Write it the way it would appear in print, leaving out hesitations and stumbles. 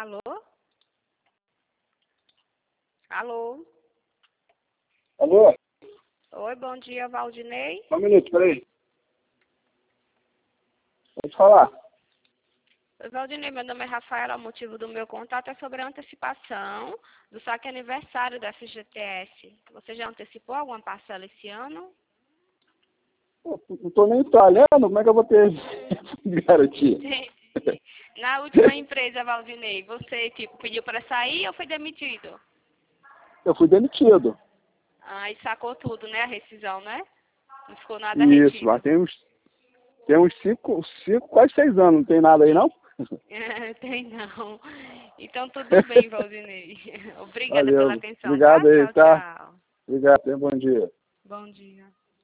Alô? Alô? Alô? Oi, bom dia, Valdinei. Só um minuto, peraí. Pode falar. Oi, Valdinei, meu nome é Rafaela. O motivo do meu contato é sobre a antecipação do saque aniversário da FGTS. Você já antecipou alguma parcela esse ano? Pô, não tô nem italiano, como é que eu vou ter garantia? Entendi. Na última empresa, Valdinei, você pediu para sair ou foi demitido? Eu fui demitido. Ah, e sacou tudo, né? A rescisão, né? Não ficou nada Isso, retido. mas tem uns 5, quase 6 anos, não tem nada aí não? Tem não. Então tudo bem, Valdinei. Obrigada pela Valeu, atenção, tá? obrigado aí, Tchau, tá? tchau. Obrigado, tenha um bom dia. Bom dia.